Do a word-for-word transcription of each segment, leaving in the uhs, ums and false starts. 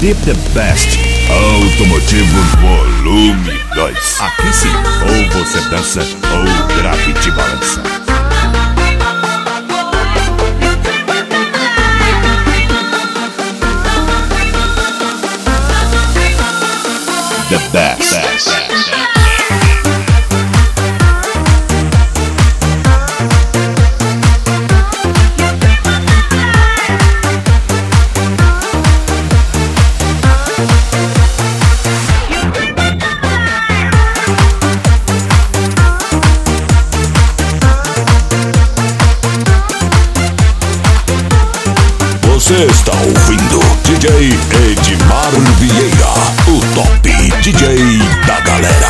D The Best Automotivo Volume dois. Aqui sim, ou você dança ou o grave te balança. The Best, best, best. Você está ouvindo D J Edmar Vieira, o top D J da galera.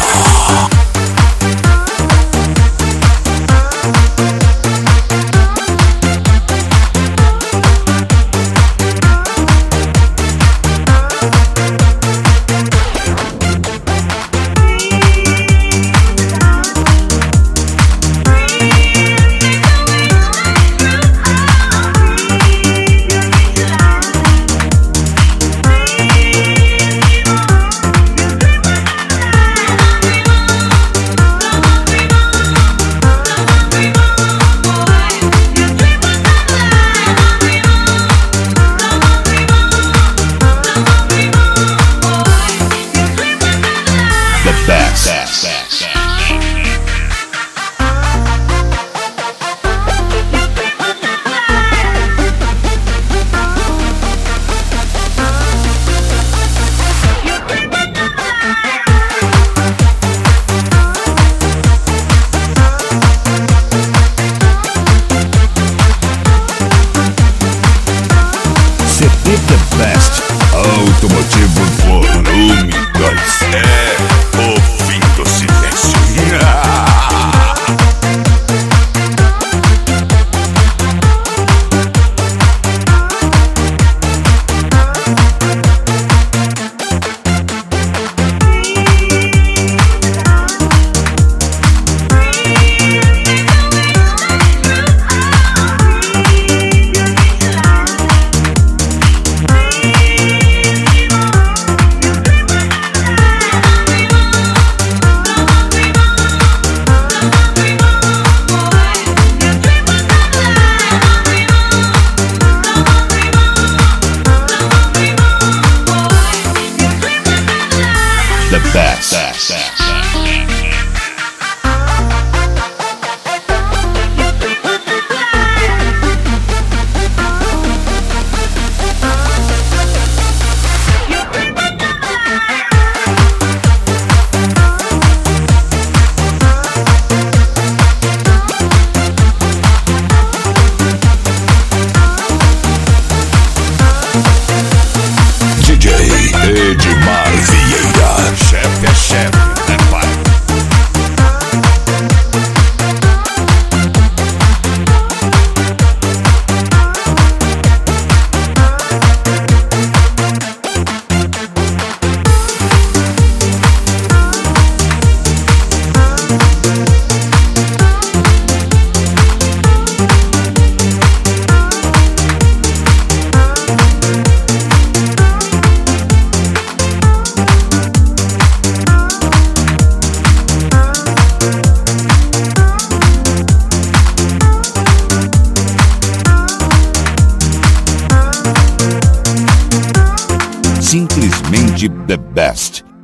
C D The Best Automotivo Volume dois. É o fim do silêncio. The best. best, best. D J Edmar Vieira, Chefe é chefe, né, pai? Simplesmente the best.